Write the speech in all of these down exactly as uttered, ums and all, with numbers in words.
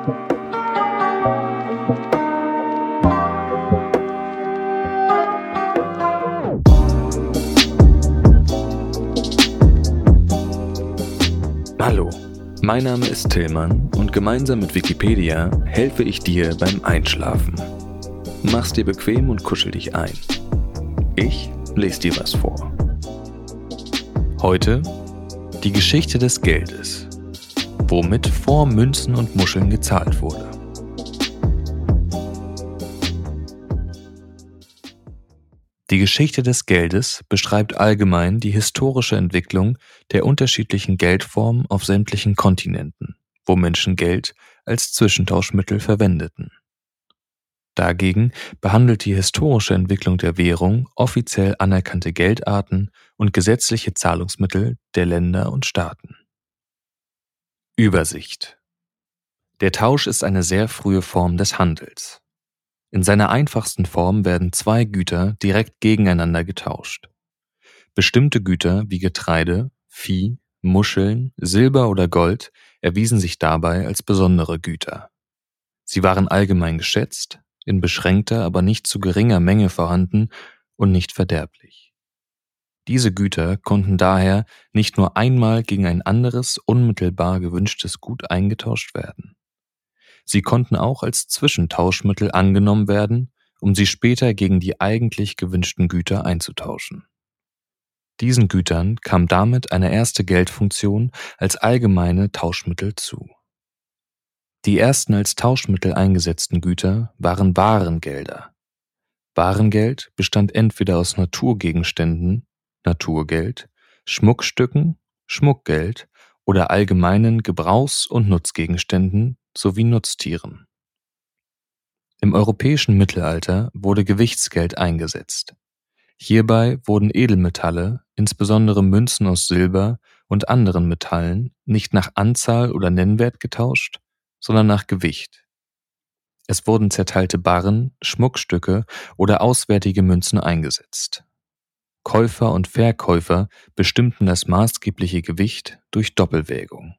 Hallo, mein Name ist Tillmann und gemeinsam mit Wikipedia helfe ich dir beim Einschlafen. Mach's dir bequem und kuschel dich ein. Ich lese dir was vor. Heute die Geschichte des Geldes, womit vor Münzen und Muscheln gezahlt wurde. Die Geschichte des Geldes beschreibt allgemein die historische Entwicklung der unterschiedlichen Geldformen auf sämtlichen Kontinenten, wo Menschen Geld als Zwischentauschmittel verwendeten. Dagegen behandelt die historische Entwicklung der Währung offiziell anerkannte Geldarten und gesetzliche Zahlungsmittel der Länder und Staaten. Übersicht: Der Tausch ist eine sehr frühe Form des Handels. In seiner einfachsten Form werden zwei Güter direkt gegeneinander getauscht. Bestimmte Güter wie Getreide, Vieh, Muscheln, Silber oder Gold erwiesen sich dabei als besondere Güter. Sie waren allgemein geschätzt, in beschränkter, aber nicht zu geringer Menge vorhanden und nicht verderblich. Diese Güter konnten daher nicht nur einmal gegen ein anderes, unmittelbar gewünschtes Gut eingetauscht werden. Sie konnten auch als Zwischentauschmittel angenommen werden, um sie später gegen die eigentlich gewünschten Güter einzutauschen. Diesen Gütern kam damit eine erste Geldfunktion als allgemeine Tauschmittel zu. Die ersten als Tauschmittel eingesetzten Güter waren Warengelder. Warengeld bestand entweder aus Naturgegenständen, Naturgeld, Schmuckstücken, Schmuckgeld oder allgemeinen Gebrauchs- und Nutzgegenständen sowie Nutztieren. Im europäischen Mittelalter wurde Gewichtsgeld eingesetzt. Hierbei wurden Edelmetalle, insbesondere Münzen aus Silber und anderen Metallen, nicht nach Anzahl oder Nennwert getauscht, sondern nach Gewicht. Es wurden zerteilte Barren, Schmuckstücke oder auswärtige Münzen eingesetzt. Käufer und Verkäufer bestimmten das maßgebliche Gewicht durch Doppelwägung.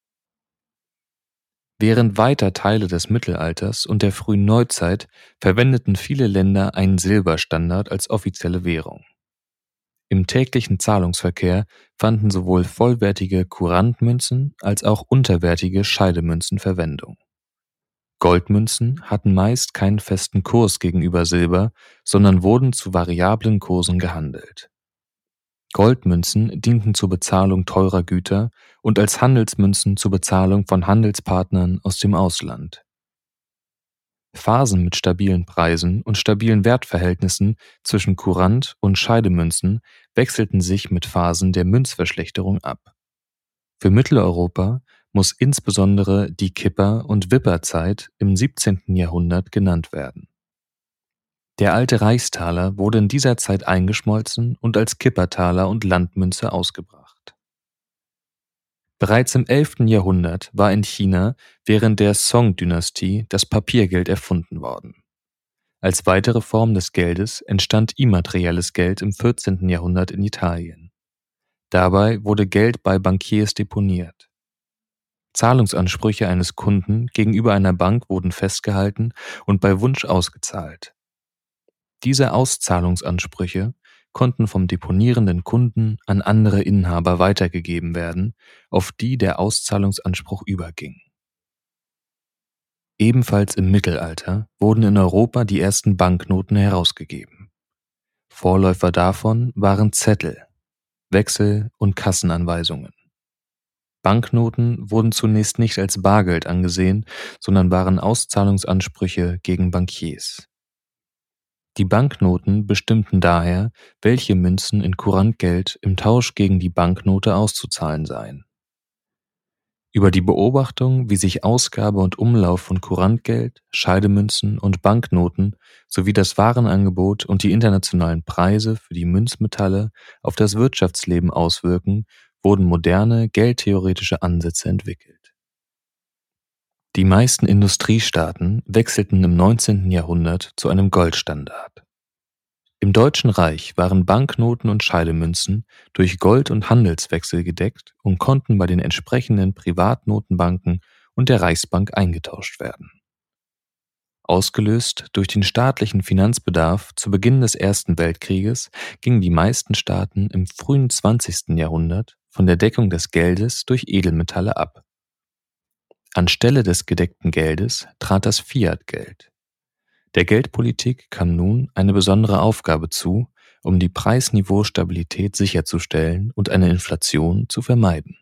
Während weiter Teile des Mittelalters und der frühen Neuzeit verwendeten viele Länder einen Silberstandard als offizielle Währung. Im täglichen Zahlungsverkehr fanden sowohl vollwertige Kurantmünzen als auch unterwertige Scheidemünzen Verwendung. Goldmünzen hatten meist keinen festen Kurs gegenüber Silber, sondern wurden zu variablen Kursen gehandelt. Goldmünzen dienten zur Bezahlung teurer Güter und als Handelsmünzen zur Bezahlung von Handelspartnern aus dem Ausland. Phasen mit stabilen Preisen und stabilen Wertverhältnissen zwischen Kurant- und Scheidemünzen wechselten sich mit Phasen der Münzverschlechterung ab. Für Mitteleuropa muss insbesondere die Kipper- und Wipperzeit im siebzehnten Jahrhundert genannt werden. Der alte Reichstaler wurde in dieser Zeit eingeschmolzen und als Kippertaler und Landmünze ausgebracht. Bereits im elften Jahrhundert war in China während der Song-Dynastie das Papiergeld erfunden worden. Als weitere Form des Geldes entstand immaterielles Geld im vierzehnten Jahrhundert in Italien. Dabei wurde Geld bei Bankiers deponiert. Zahlungsansprüche eines Kunden gegenüber einer Bank wurden festgehalten und bei Wunsch ausgezahlt. Diese Auszahlungsansprüche konnten vom deponierenden Kunden an andere Inhaber weitergegeben werden, auf die der Auszahlungsanspruch überging. Ebenfalls im Mittelalter wurden in Europa die ersten Banknoten herausgegeben. Vorläufer davon waren Zettel, Wechsel- und Kassenanweisungen. Banknoten wurden zunächst nicht als Bargeld angesehen, sondern waren Auszahlungsansprüche gegen Bankiers. Die Banknoten bestimmten daher, welche Münzen in Kurantgeld im Tausch gegen die Banknote auszuzahlen seien. Über die Beobachtung, wie sich Ausgabe und Umlauf von Kurantgeld, Scheidemünzen und Banknoten sowie das Warenangebot und die internationalen Preise für die Münzmetalle auf das Wirtschaftsleben auswirken, wurden moderne geldtheoretische Ansätze entwickelt. Die meisten Industriestaaten wechselten im neunzehnten Jahrhundert zu einem Goldstandard. Im Deutschen Reich waren Banknoten und Scheidemünzen durch Gold- und Handelswechsel gedeckt und konnten bei den entsprechenden Privatnotenbanken und der Reichsbank eingetauscht werden. Ausgelöst durch den staatlichen Finanzbedarf zu Beginn des Ersten Weltkrieges gingen die meisten Staaten im frühen zwanzigsten Jahrhundert von der Deckung des Geldes durch Edelmetalle ab. Anstelle des gedeckten Geldes trat das Fiat-Geld. Der Geldpolitik kam nun eine besondere Aufgabe zu, um die Preisniveaustabilität sicherzustellen und eine Inflation zu vermeiden.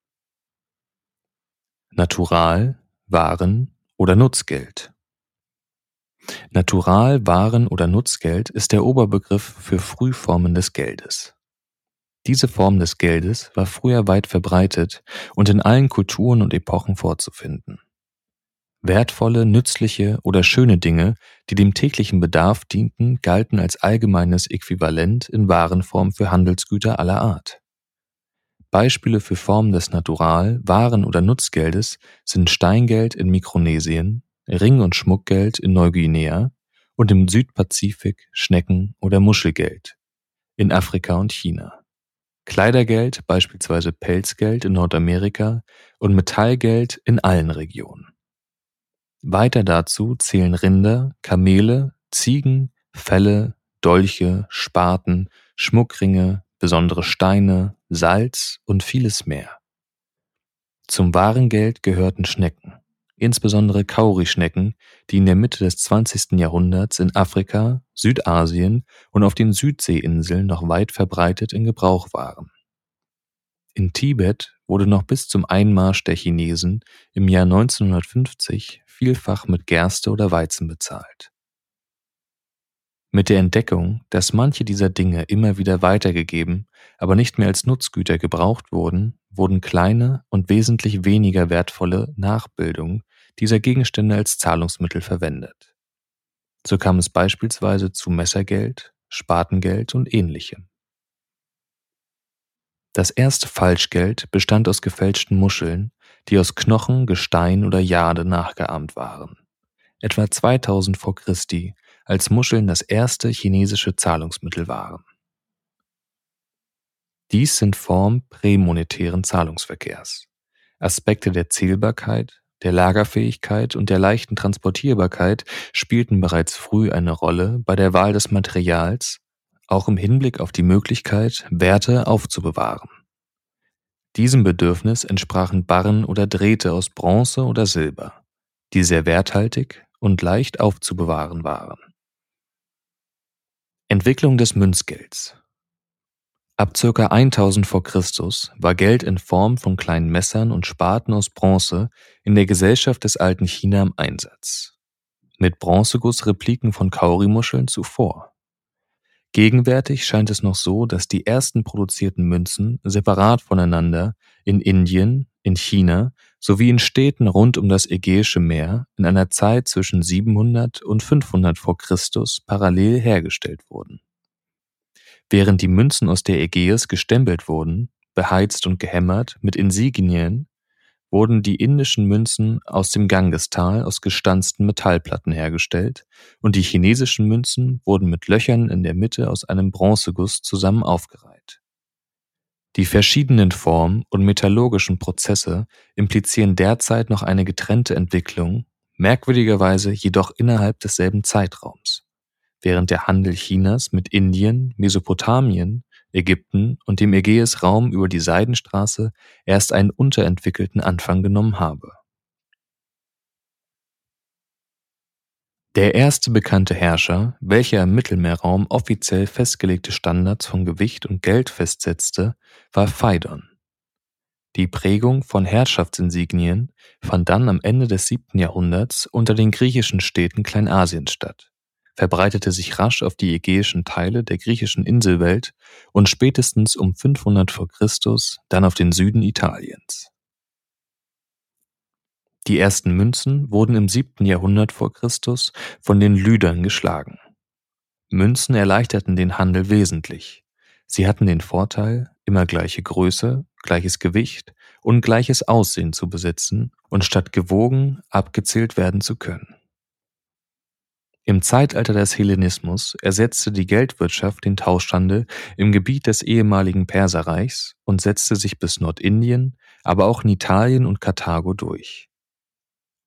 Natural-, Waren- oder Nutzgeld. Natural-, Waren- oder Nutzgeld ist der Oberbegriff für Frühformen des Geldes. Diese Form des Geldes war früher weit verbreitet und in allen Kulturen und Epochen vorzufinden. Wertvolle, nützliche oder schöne Dinge, die dem täglichen Bedarf dienten, galten als allgemeines Äquivalent in Warenform für Handelsgüter aller Art. Beispiele für Formen des Natural-, Waren- oder Nutzgeldes sind Steingeld in Mikronesien, Ring- und Schmuckgeld in Neuguinea und im Südpazifik Schnecken- oder Muschelgeld in Afrika und China. Kleidergeld, beispielsweise Pelzgeld in Nordamerika und Metallgeld in allen Regionen. Weiter dazu zählen Rinder, Kamele, Ziegen, Felle, Dolche, Spaten, Schmuckringe, besondere Steine, Salz und vieles mehr. Zum wahren Geld gehörten Schnecken, insbesondere Kaurischnecken, die in der Mitte des zwanzigsten Jahrhunderts in Afrika, Südasien und auf den Südseeinseln noch weit verbreitet in Gebrauch waren. In Tibet wurde noch bis zum Einmarsch der Chinesen im Jahr neunzehnhundertfünfzig vielfach mit Gerste oder Weizen bezahlt. Mit der Entdeckung, dass manche dieser Dinge immer wieder weitergegeben, aber nicht mehr als Nutzgüter gebraucht wurden, wurden kleine und wesentlich weniger wertvolle Nachbildungen dieser Gegenstände als Zahlungsmittel verwendet. So kam es beispielsweise zu Messergeld, Spatengeld und ähnlichem. Das erste Falschgeld bestand aus gefälschten Muscheln, die aus Knochen, Gestein oder Jade nachgeahmt waren. Etwa zweitausend vor Christi, als Muscheln das erste chinesische Zahlungsmittel waren. Dies sind Formen prämonetären Zahlungsverkehrs. Aspekte der Zählbarkeit, der Lagerfähigkeit und der leichten Transportierbarkeit spielten bereits früh eine Rolle bei der Wahl des Materials, auch im Hinblick auf die Möglichkeit, Werte aufzubewahren. Diesem Bedürfnis entsprachen Barren oder Drähte aus Bronze oder Silber, die sehr werthaltig und leicht aufzubewahren waren. Entwicklung des Münzgelds. Ab ca. eintausend vor Christus war Geld in Form von kleinen Messern und Spaten aus Bronze in der Gesellschaft des alten China im Einsatz. Mit Bronzegussrepliken von Kaurimuscheln zuvor. Gegenwärtig scheint es noch so, dass die ersten produzierten Münzen separat voneinander in Indien, in China sowie in Städten rund um das Ägäische Meer in einer Zeit zwischen siebenhundert und fünfhundert vor Christus parallel hergestellt wurden. Während die Münzen aus der Ägäis gestempelt wurden, beheizt und gehämmert mit Insignien, wurden die indischen Münzen aus dem Gangestal aus gestanzten Metallplatten hergestellt und die chinesischen Münzen wurden mit Löchern in der Mitte aus einem Bronzeguss zusammen aufgereiht. Die verschiedenen Formen und metallurgischen Prozesse implizieren derzeit noch eine getrennte Entwicklung, merkwürdigerweise jedoch innerhalb desselben Zeitraums, während der Handel Chinas mit Indien, Mesopotamien, Ägypten und dem Ägäisraum über die Seidenstraße erst einen unterentwickelten Anfang genommen habe. Der erste bekannte Herrscher, welcher im Mittelmeerraum offiziell festgelegte Standards von Gewicht und Geld festsetzte, war Phaidon. Die Prägung von Herrschaftsinsignien fand dann am Ende des siebten Jahrhunderts unter den griechischen Städten Kleinasiens statt, verbreitete sich rasch auf die ägäischen Teile der griechischen Inselwelt und spätestens um fünfhundert vor Christus dann auf den Süden Italiens. Die ersten Münzen wurden im siebten Jahrhundert vor Christus von den Lydern geschlagen. Münzen erleichterten den Handel wesentlich. Sie hatten den Vorteil, immer gleiche Größe, gleiches Gewicht und gleiches Aussehen zu besitzen und statt gewogen abgezählt werden zu können. Im Zeitalter des Hellenismus ersetzte die Geldwirtschaft den Tauschhandel im Gebiet des ehemaligen Perserreichs und setzte sich bis Nordindien, aber auch in Italien und Karthago durch.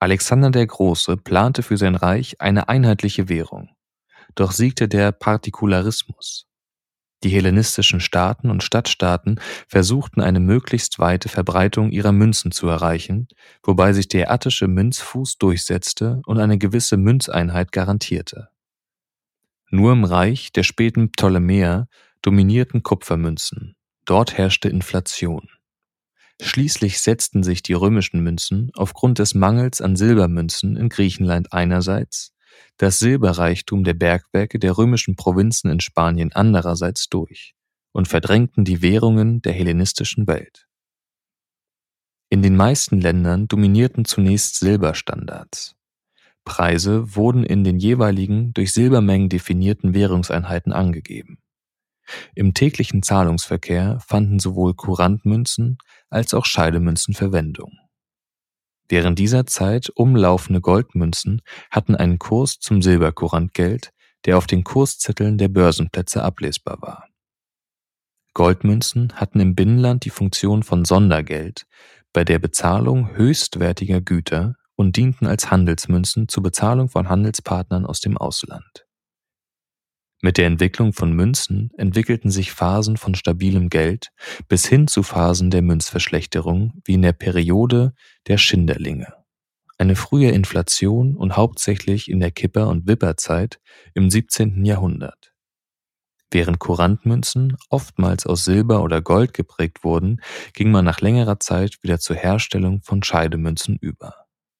Alexander der Große plante für sein Reich eine einheitliche Währung, doch siegte der Partikularismus. Die hellenistischen Staaten und Stadtstaaten versuchten eine möglichst weite Verbreitung ihrer Münzen zu erreichen, wobei sich der attische Münzfuß durchsetzte und eine gewisse Münzeinheit garantierte. Nur im Reich der späten Ptolemäer dominierten Kupfermünzen. Dort herrschte Inflation. Schließlich setzten sich die römischen Münzen aufgrund des Mangels an Silbermünzen in Griechenland einerseits, das Silberreichtum der Bergwerke der römischen Provinzen in Spanien andererseits durch und verdrängten die Währungen der hellenistischen Welt. In den meisten Ländern dominierten zunächst Silberstandards. Preise wurden in den jeweiligen durch Silbermengen definierten Währungseinheiten angegeben. Im täglichen Zahlungsverkehr fanden sowohl Kurantmünzen als auch Scheidemünzen Verwendung. Während dieser Zeit umlaufende Goldmünzen hatten einen Kurs zum Silberkurantgeld, der auf den Kurszetteln der Börsenplätze ablesbar war. Goldmünzen hatten im Binnenland die Funktion von Sondergeld bei der Bezahlung höchstwertiger Güter und dienten als Handelsmünzen zur Bezahlung von Handelspartnern aus dem Ausland. Mit der Entwicklung von Münzen entwickelten sich Phasen von stabilem Geld bis hin zu Phasen der Münzverschlechterung wie in der Periode der Schinderlinge. Eine frühe Inflation und hauptsächlich in der Kipper- und Wipperzeit im siebzehnten Jahrhundert. Während Kurantmünzen oftmals aus Silber oder Gold geprägt wurden, ging man nach längerer Zeit wieder zur Herstellung von Scheidemünzen über.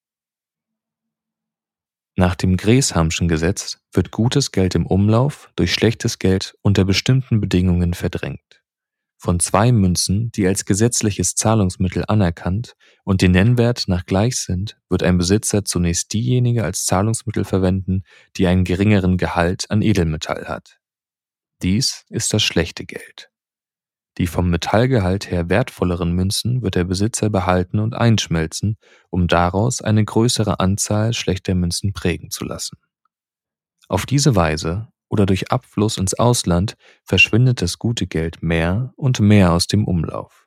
Nach dem Gräshamschen Gesetz wird gutes Geld im Umlauf durch schlechtes Geld unter bestimmten Bedingungen verdrängt. Von zwei Münzen, die als gesetzliches Zahlungsmittel anerkannt und den Nennwert nach gleich sind, wird ein Besitzer zunächst diejenige als Zahlungsmittel verwenden, die einen geringeren Gehalt an Edelmetall hat. Dies ist das schlechte Geld. Die vom Metallgehalt her wertvolleren Münzen wird der Besitzer behalten und einschmelzen, um daraus eine größere Anzahl schlechter Münzen prägen zu lassen. Auf diese Weise oder durch Abfluss ins Ausland verschwindet das gute Geld mehr und mehr aus dem Umlauf.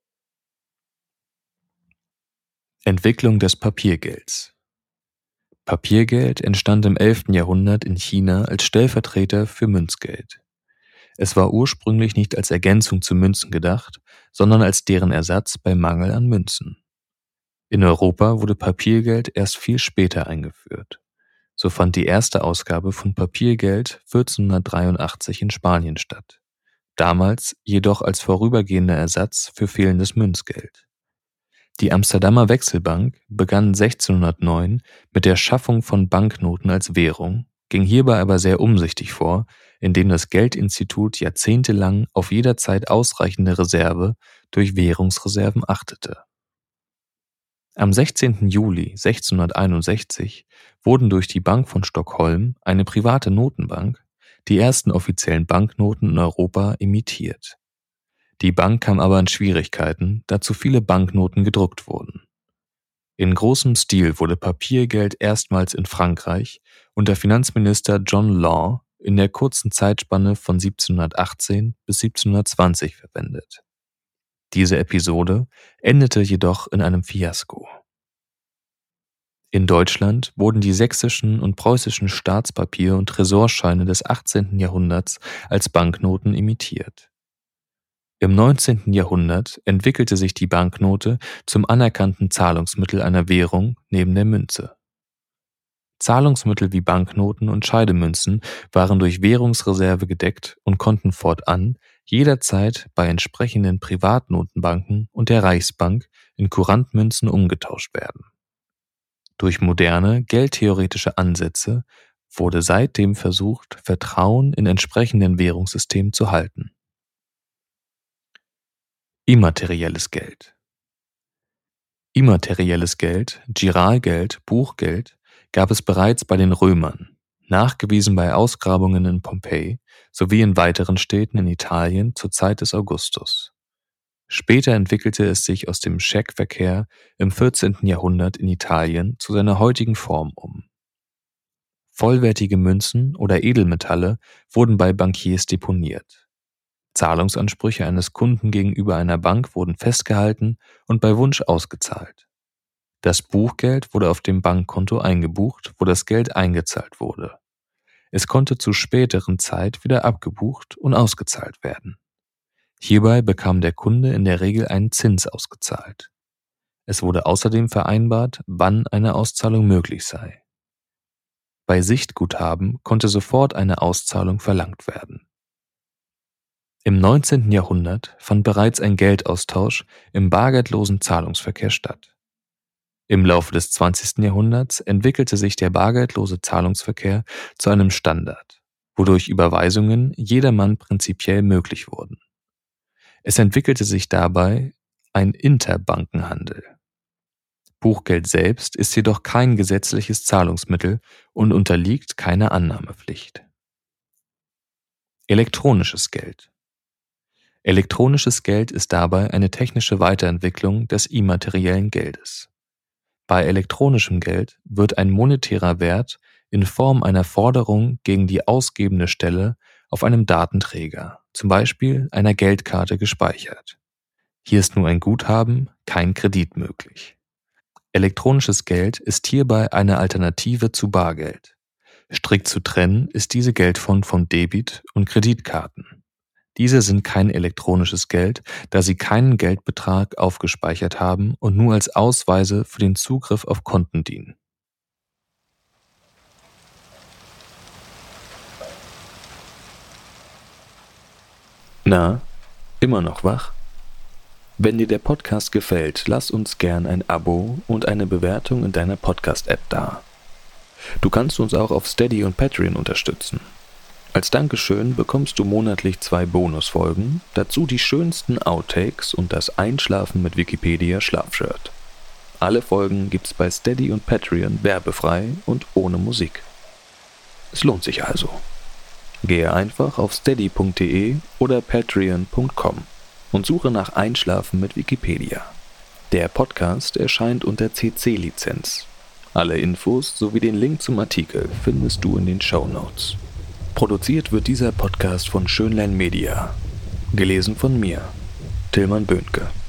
Entwicklung des Papiergelds. Papiergeld entstand im elften Jahrhundert in China als Stellvertreter für Münzgeld. Es war ursprünglich nicht als Ergänzung zu Münzen gedacht, sondern als deren Ersatz bei Mangel an Münzen. In Europa wurde Papiergeld erst viel später eingeführt. So fand die erste Ausgabe von Papiergeld vierzehnhundertdreiundachtzig in Spanien statt, damals jedoch als vorübergehender Ersatz für fehlendes Münzgeld. Die Amsterdamer Wechselbank begann sechzehnhundertneun mit der Schaffung von Banknoten als Währung, ging hierbei aber sehr umsichtig vor, indem das Geldinstitut jahrzehntelang auf jederzeit ausreichende Reserve durch Währungsreserven achtete. Am sechzehnten Juli sechzehnhunderteinundsechzig wurden durch die Bank von Stockholm, eine private Notenbank, die ersten offiziellen Banknoten in Europa emittiert. Die Bank kam aber in Schwierigkeiten, da zu viele Banknoten gedruckt wurden. In großem Stil wurde Papiergeld erstmals in Frankreich unter Finanzminister John Law in der kurzen Zeitspanne von siebzehnhundertachtzehn bis siebzehnhundertzwanzig verwendet. Diese Episode endete jedoch in einem Fiasko. In Deutschland wurden die sächsischen und preußischen Staatspapier- und Tresorscheine des achtzehnten Jahrhunderts als Banknoten emittiert. Im neunzehnten Jahrhundert entwickelte sich die Banknote zum anerkannten Zahlungsmittel einer Währung neben der Münze. Zahlungsmittel wie Banknoten und Scheidemünzen waren durch Währungsreserve gedeckt und konnten fortan jederzeit bei entsprechenden Privatnotenbanken und der Reichsbank in Kurantmünzen umgetauscht werden. Durch moderne, geldtheoretische Ansätze wurde seitdem versucht, Vertrauen in entsprechenden Währungssystemen zu halten. Immaterielles Geld. Immaterielles Geld, Giralgeld, Buchgeld, gab es bereits bei den Römern, nachgewiesen bei Ausgrabungen in Pompeji sowie in weiteren Städten in Italien zur Zeit des Augustus. Später entwickelte es sich aus dem Scheckverkehr im vierzehnten Jahrhundert in Italien zu seiner heutigen Form um. Vollwertige Münzen oder Edelmetalle wurden bei Bankiers deponiert. Zahlungsansprüche eines Kunden gegenüber einer Bank wurden festgehalten und bei Wunsch ausgezahlt. Das Buchgeld wurde auf dem Bankkonto eingebucht, wo das Geld eingezahlt wurde. Es konnte zu späteren Zeit wieder abgebucht und ausgezahlt werden. Hierbei bekam der Kunde in der Regel einen Zins ausgezahlt. Es wurde außerdem vereinbart, wann eine Auszahlung möglich sei. Bei Sichtguthaben konnte sofort eine Auszahlung verlangt werden. Im neunzehnten Jahrhundert fand bereits ein Geldaustausch im bargeldlosen Zahlungsverkehr statt. Im Laufe des zwanzigsten Jahrhunderts entwickelte sich der bargeldlose Zahlungsverkehr zu einem Standard, wodurch Überweisungen jedermann prinzipiell möglich wurden. Es entwickelte sich dabei ein Interbankenhandel. Buchgeld selbst ist jedoch kein gesetzliches Zahlungsmittel und unterliegt keiner Annahmepflicht. Elektronisches Geld. Elektronisches Geld ist dabei eine technische Weiterentwicklung des immateriellen Geldes. Bei elektronischem Geld wird ein monetärer Wert in Form einer Forderung gegen die ausgebende Stelle auf einem Datenträger, zum Beispiel einer Geldkarte, gespeichert. Hier ist nur ein Guthaben, kein Kredit möglich. Elektronisches Geld ist hierbei eine Alternative zu Bargeld. Strikt zu trennen ist diese Geldform von Debit- und Kreditkarten. Diese sind kein elektronisches Geld, da sie keinen Geldbetrag aufgespeichert haben und nur als Ausweise für den Zugriff auf Konten dienen. Na, immer noch wach? Wenn dir der Podcast gefällt, lass uns gern ein Abo und eine Bewertung in deiner Podcast-App da. Du kannst uns auch auf Steady und Patreon unterstützen. Als Dankeschön bekommst du monatlich zwei Bonusfolgen, dazu die schönsten Outtakes und das Einschlafen mit Wikipedia Schlafshirt. Alle Folgen gibt's bei Steady und Patreon werbefrei und ohne Musik. Es lohnt sich also. Gehe einfach auf steady punkt de oder patreon punkt com und suche nach Einschlafen mit Wikipedia. Der Podcast erscheint unter C C-Lizenz. Alle Infos sowie den Link zum Artikel findest du in den Shownotes. Produziert wird dieser Podcast von Schönlein Media. Gelesen von mir, Tilman Böhnke.